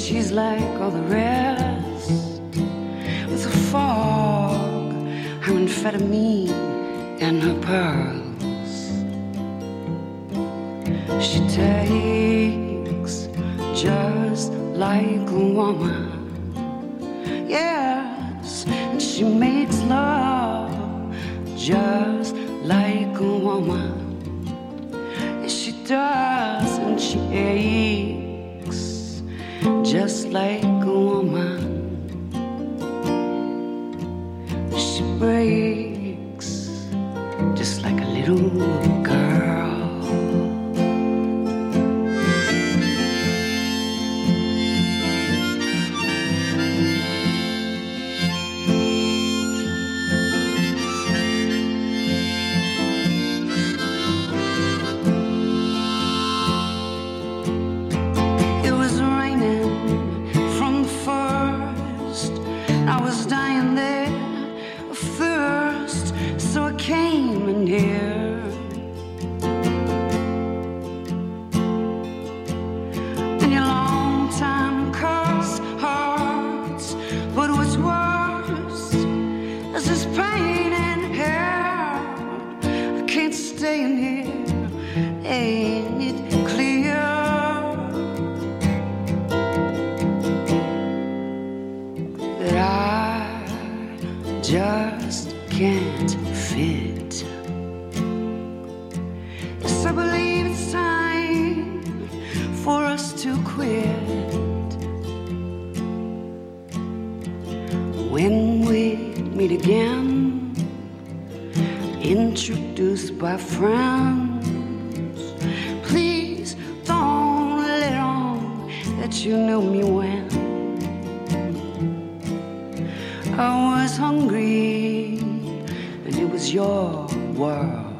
she's like all the rest, with a fog, her amphetamine and her pearls. She takes just like a woman, yes, and she makes love just like a woman. Yes, she does, and she aches just like a woman. She breaks just like a little girl. By friends, please don't let on that you knew me when I was hungry and it was your world.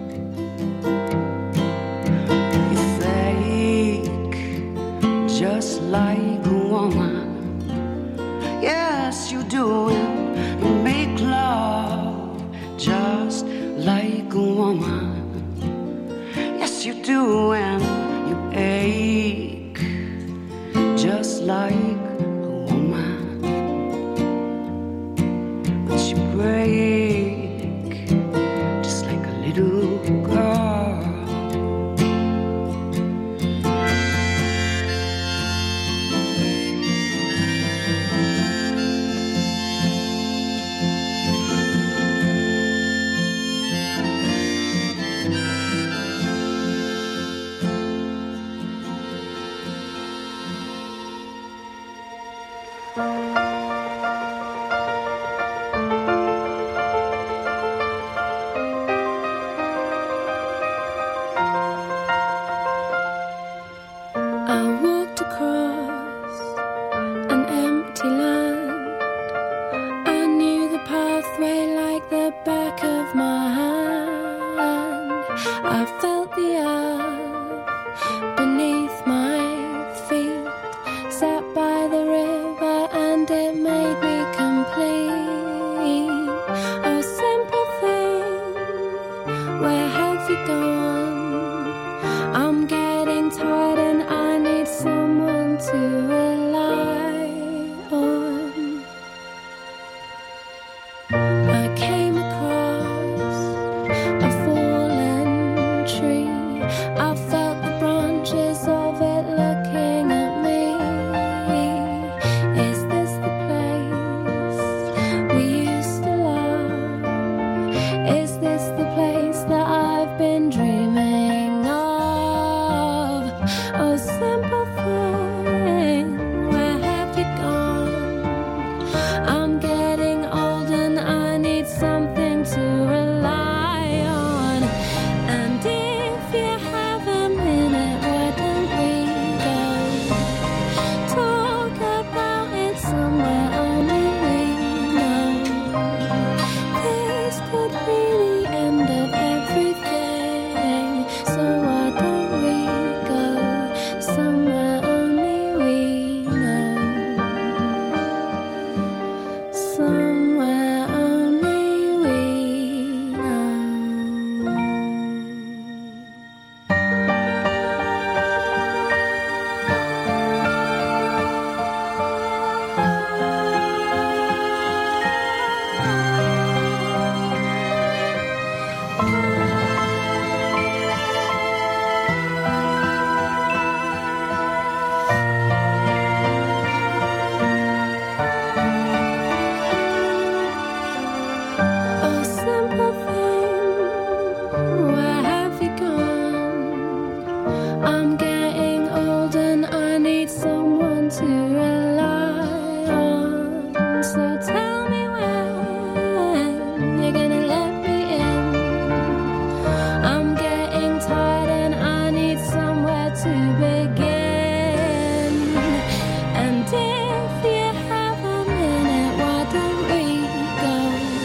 You fake just like a woman, yes you do, and make love just like a woman. Yes, you do, and you ache just like a woman. But you break just like a little girl. to rely on. So tell me when you're gonna let me in. I'm getting tired and I need somewhere to begin. And if you have a minute, why don't we go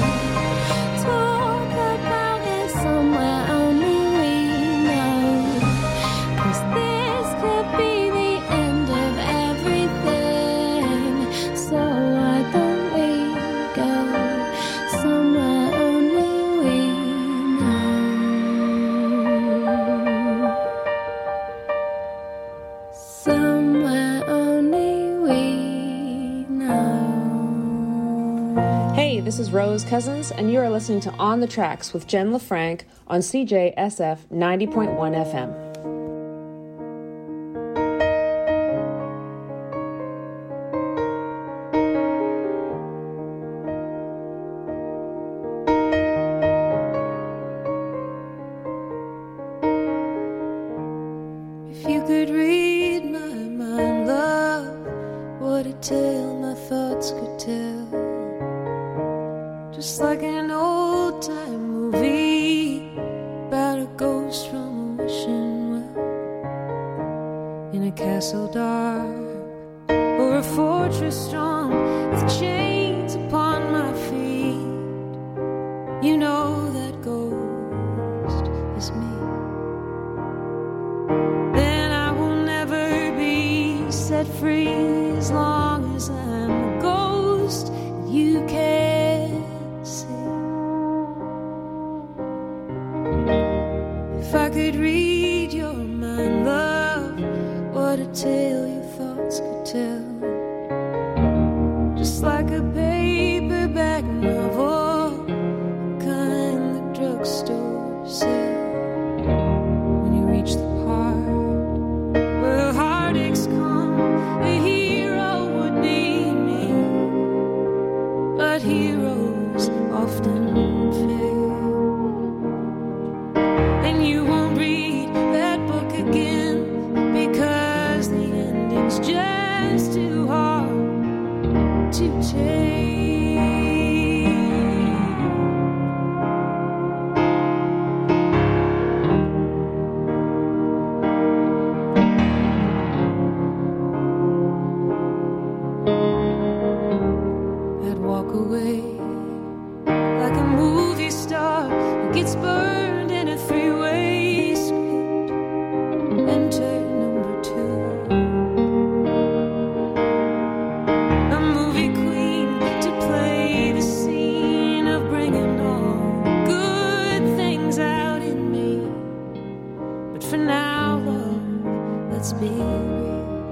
talk about it somewhere only we know? 'Cause this could be the end of everything. So why don't we go somewhere only we know? Somewhere only we know. Hey, this is Rose Cousins, and you are listening to On the Tracks with Jen LaFranc on CJSF 90.1 FM. If you could read my mind, love, what a tale my thoughts could tell. Just like an old time movie about a ghost from a wishing well, in a castle dark or a fortress strong with chains upon my feet. You know that ghost is me. Then I will never be set free as long as I'm a ghost you can't see. If I could read your mind, love, what a tale your thoughts could tell. Just like a paperback novel, the kind the drugstore sells. When you reach the part where the heartaches come, a hero would be me. But heroes often fail, and you won't read that book again because the ending's just too hard to take. I'd walk away like a movie star who gets burned in a three-way script. Enter number two, a movie queen to play the scene of bringing all the good things out in me. But for now, love, let's be real.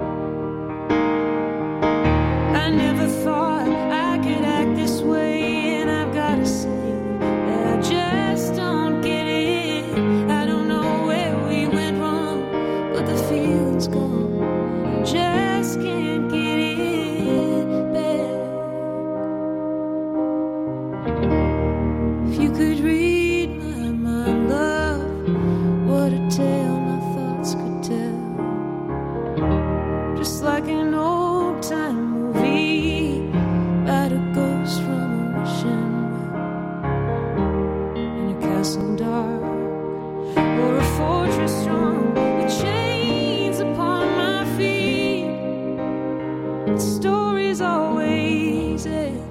I never thought I could act this way, and I've gotta say that I just don't get it. I don't know where we went wrong, but the feeling's gone. I just can't get it back. If you could read my mind, love, what a tale my thoughts could tell. Just like an old time movie about a ghost from a wishing well, in a castle dark or a fortress strong with chains upon my feet. The story's always end,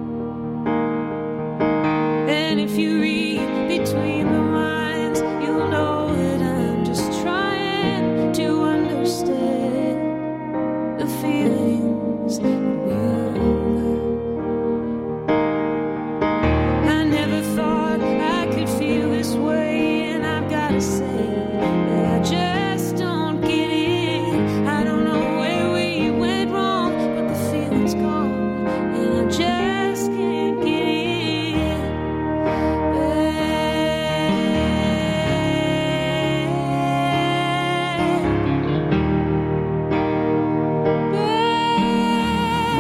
and if you read between the lines, you'll know that I'm just trying to understand the feelings that we'll have. I never thought I could feel this way, and I've gotta say that I just don't get it. I don't know where we went wrong, but the feeling's gone, and I just can't get it back.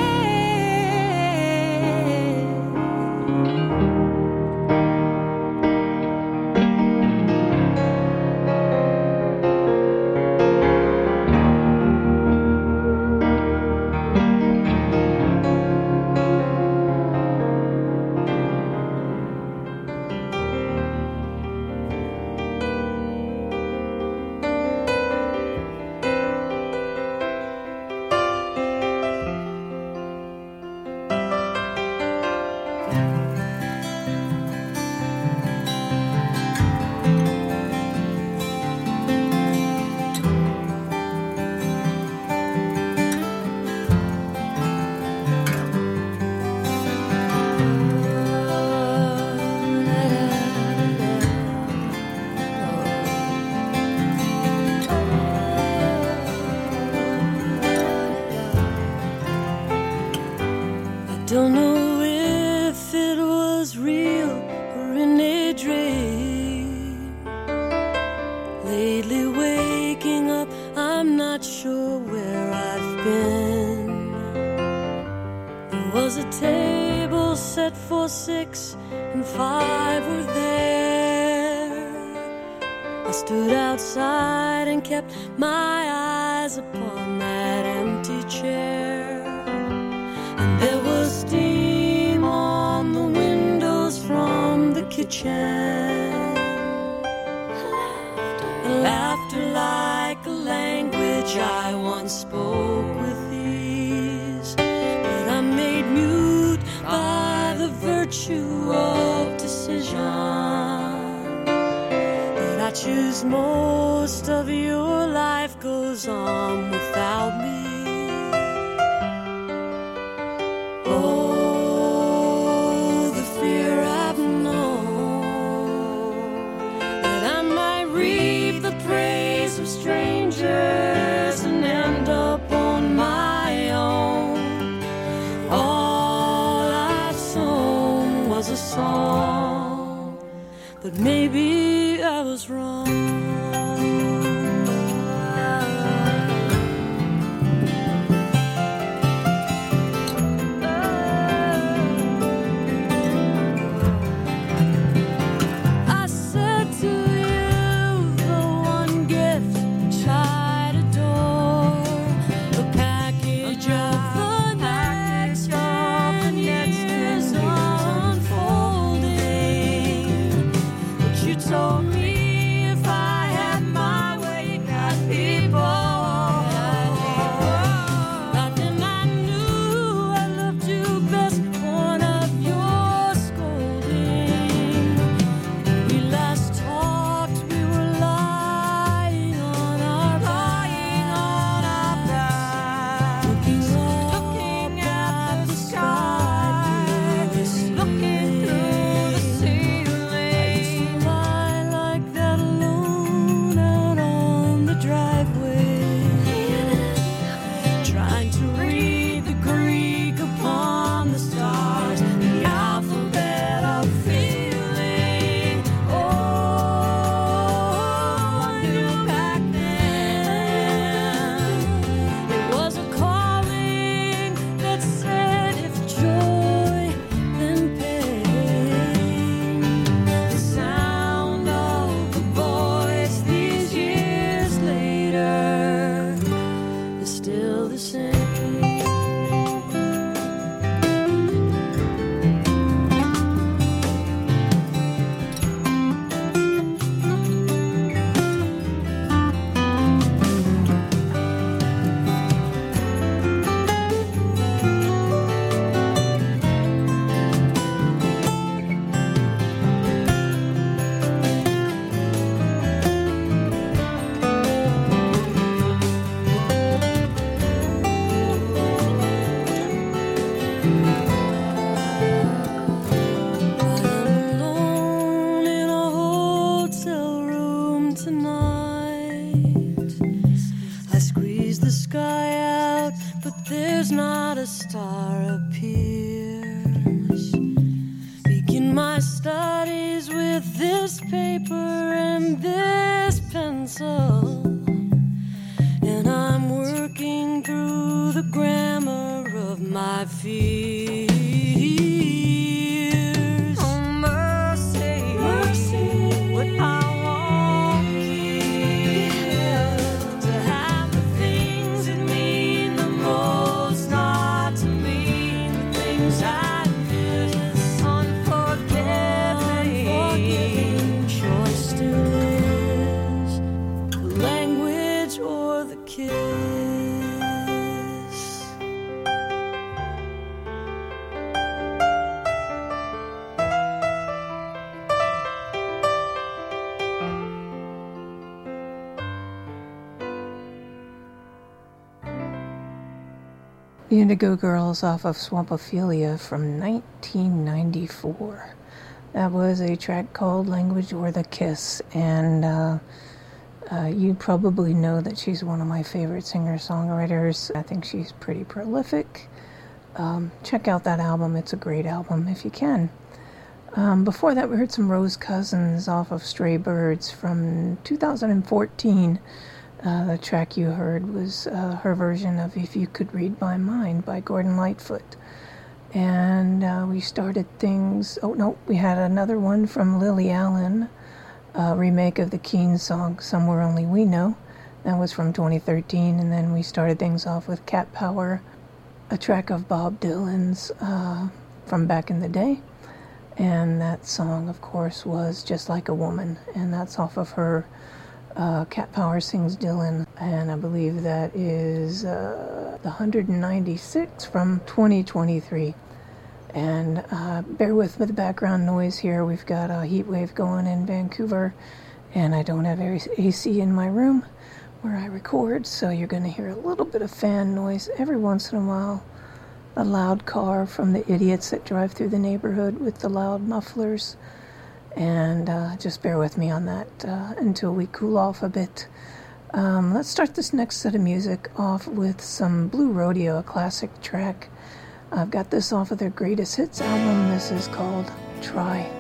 Don't know if it was real or in a dream. Lately waking up, I'm not sure where I've been. There was a table set for 6 and 5 were there. I stood outside and kept my eyes upon that empty chair. And there was steam on the windows from the kitchen. Laughter like a language I once spoke with ease, but I'm made mute by the virtue of decision. That I choose most of your life goes on without me. Oh, the fear I've known, that I might reap the praise of strangers and end up on my own. All I've sown was a song, but maybe I was wrong. Told me if I had my way, I'd be born. Not then I knew I loved you best, born of your scolding. When we last talked, we were lying on our back, looking at the sky, looking through the ceiling. Like that alone out on the driveway, trying to read the Greek upon the stars, the alphabet of feeling. Oh, I knew back then it was a calling that said if joy then pain. The sound of the voice these years later is still the same. Alone in a hotel room tonight, I squeeze the sky out, but there's not a star appears. Begin my studies with this paper and this pencil, and I'm working through the grammar of my fears. Oh, mercy, mercy, what I won't give, to have the things that mean the most, not to mean the things I miss. Unforgiving choice still is the language or the kiss. The Indigo Girls off of Swampophilia from 1994. That was a track called Language or the Kiss, and you probably know that she's one of my favorite singer-songwriters. I think she's pretty prolific. check out that album. It's a great album if you can. Before that, we heard some Rose Cousins off of Stray Birds from 2014. The track you heard was her version of If You Could Read My Mind by Gordon Lightfoot. And we started things... Oh, no, we had another one from Lily Allen, a remake of the Keane song Somewhere Only We Know. That was from 2013. And then we started things off with Cat Power, a track of Bob Dylan's from back in the day. And that song, of course, was Just Like a Woman. And that's off of her Cat Power Sings Dylan. And I believe that is the 196 from 2023. And bear with the background noise here. We've got a heat wave going in Vancouver. And I don't have AC in my room where I record. So you're going to hear a little bit of fan noise every once in a while. A loud car from the idiots that drive through the neighborhood with the loud mufflers. And just bear with me on that until we cool off a bit. Let's start this next set of music off with some Blue Rodeo, a classic track. I've got this off of their Greatest Hits album. This is called Try.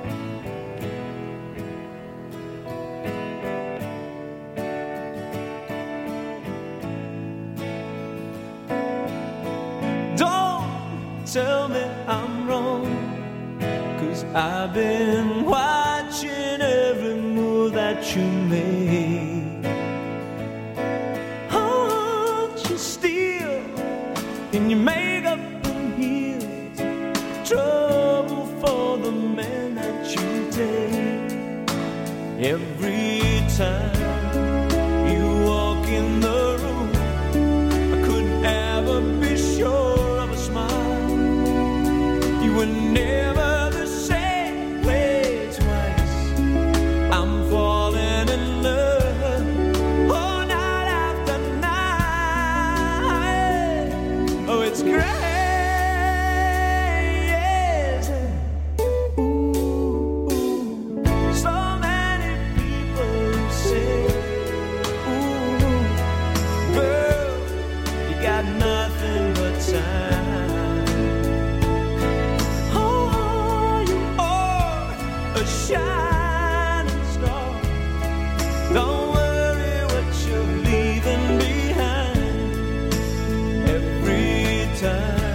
Tell me I'm wrong, 'cause I've been watching every move that you make. Aren't you still in your makeup and heels? Trouble for the man that you take. Every time you walk in the room, I couldn't ever be sure of a smile. You were never the same way twice. I'm falling in love, oh, night after night. Oh, it's crazy. Ooh, so many people say, ooh, girl, you got nothing but time. Shining star, don't worry what you're leaving behind. Every time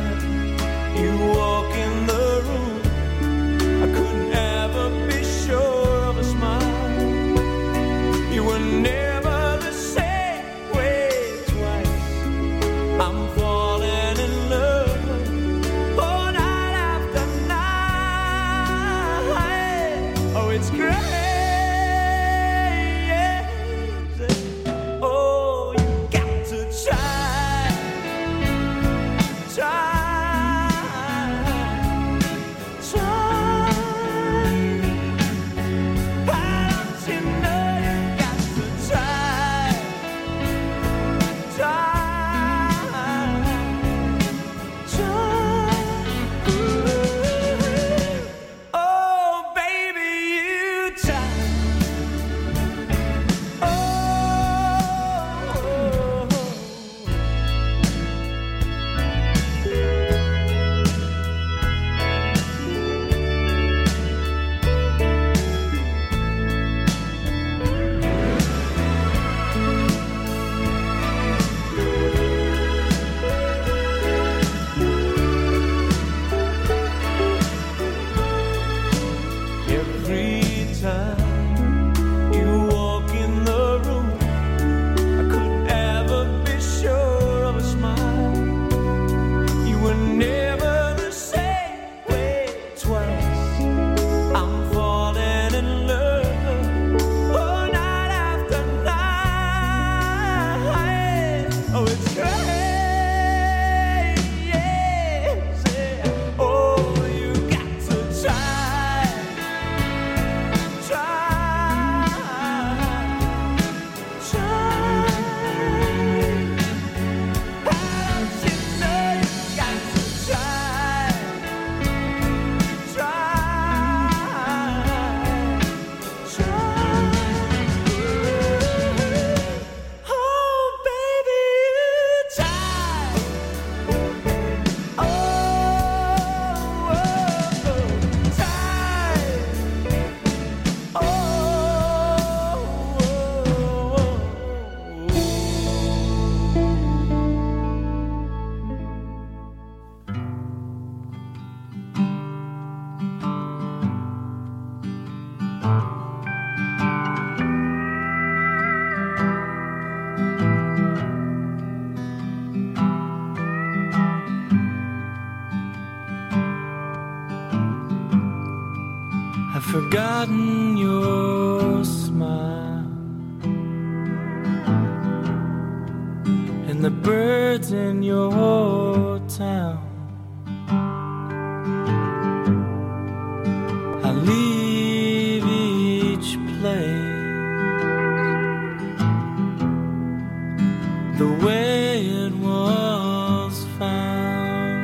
forgotten your smile and the birds in your town. I leave each place the way it was found.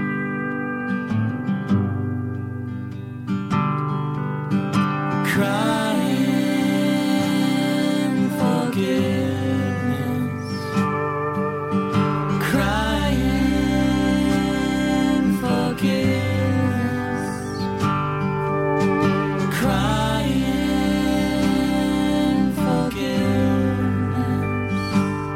Crying forgiveness, crying forgiveness, crying forgiveness.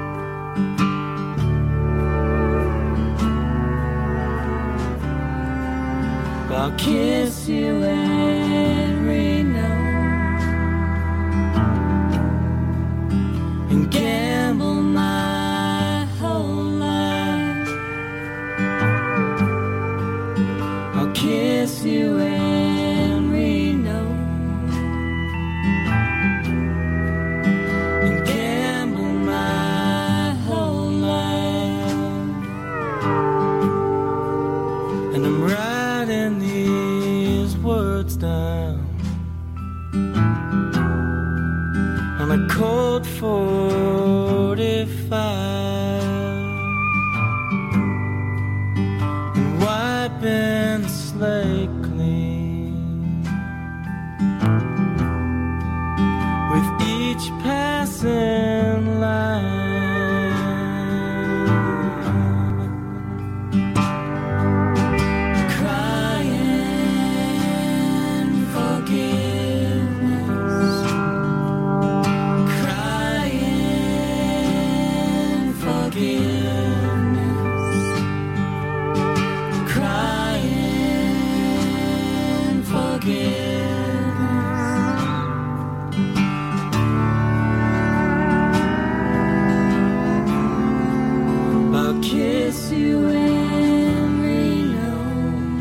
I'll kiss you every night and gamble my whole life. I'll kiss you every night and gamble my whole life. And I'm writing these words down on a cold 45 and wiping the slate clean with each passing line. Crying forgiveness, crying forgiveness, crying forgiveness. I'll kiss you every night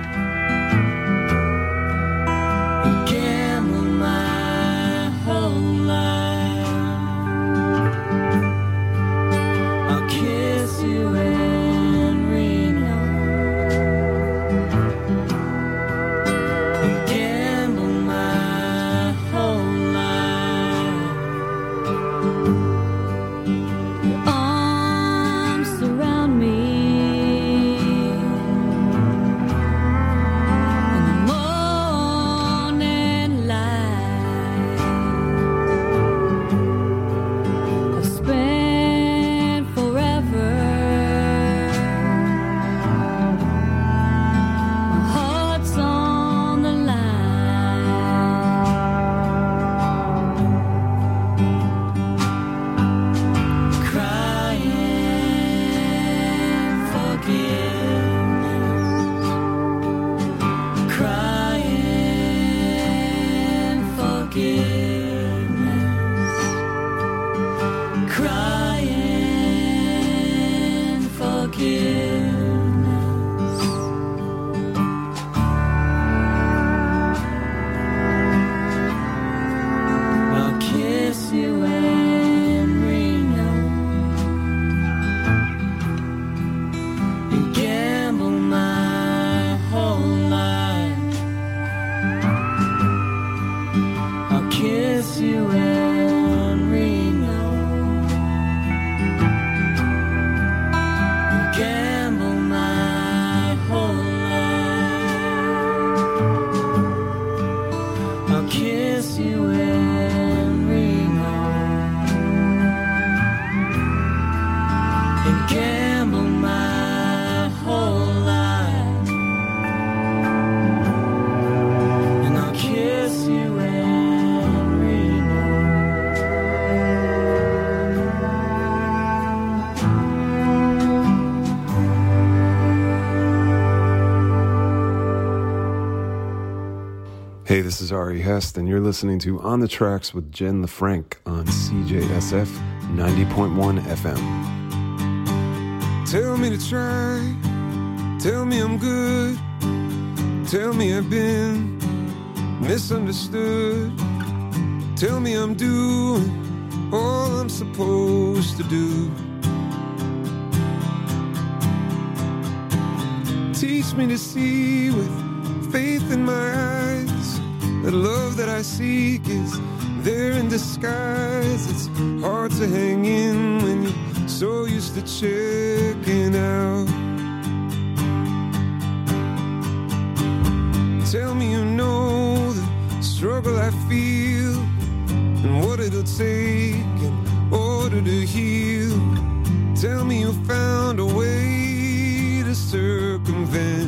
and gamble my whole life. I'll kiss you every night and gamble my whole life. Your arms surround me in the morning light. I've spent forever. My heart's on the line. Crying forgiveness, crying forgiveness, crying forgiveness. I'll kiss you every night and gamble my whole life. I'll kiss you every night and gamble my whole life. I'll kiss you every night and gamble my whole life. And I'll kiss you every night. Hey, this is Ari Hest, and you're listening to On the Tracks with Jen LaFranc on CJSF 90.1 FM. Tell me to try, tell me I'm good, tell me I've been misunderstood. Tell me I'm doing all I'm supposed to do. Teach me to see with faith in my eyes that love that I seek is there in disguise. It's hard to hang in when you're so used to checking out. Tell me you know the struggle I feel and what it'll take in order to heal. Tell me you found a way to circumvent.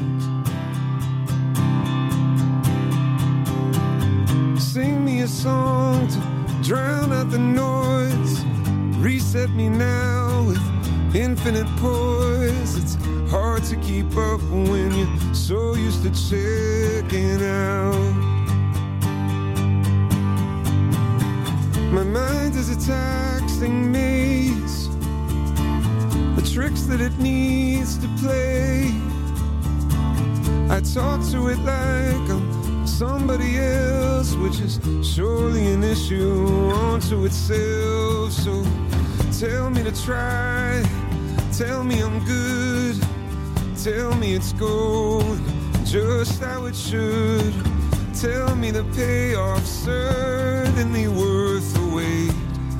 Sing me a song to drown out the noise. Reset me now with infinite poise. It's hard to keep up when you're so used to checking out. My mind is a taxing maze, the tricks that it needs to play. I talk to it like I'm somebody else, which is surely an issue unto itself. So tell me to try, tell me I'm good, tell me it's going just how it should. Tell me the payoff's certainly worth the wait.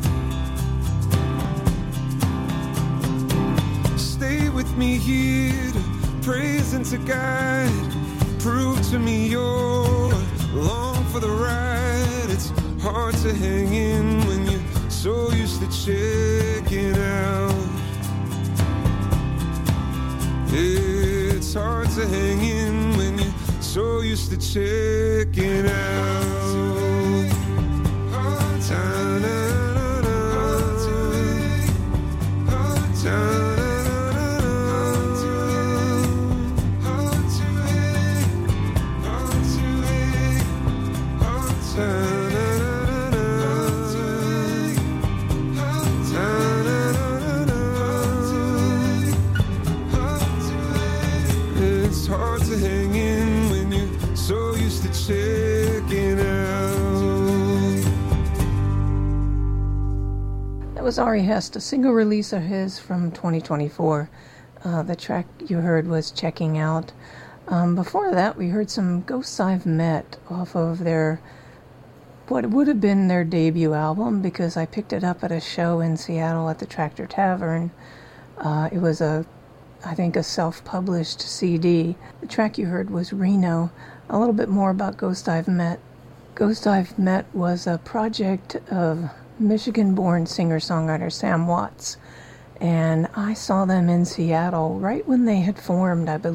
Stay with me here to praise and to guide. Prove to me you're along for the ride. It's hard to hang in when you're so used to checking out. It's hard to hang in when you're so used to checking out. It's hard to hang in when you're so used to checking out. That was Ari Hest, a single release of his from 2024. The track you heard was Checking Out. Before that, we heard some Ghosts I've Met off of their, what would have been their debut album, because I picked it up at a show in Seattle at the Tractor Tavern. It was I think a self-published CD. The track you heard was Reno. A little bit more about Ghost I've Met. Ghost I've Met was a project of Michigan-born singer-songwriter Sam Watts, and I saw them in Seattle right when they had formed, I believe.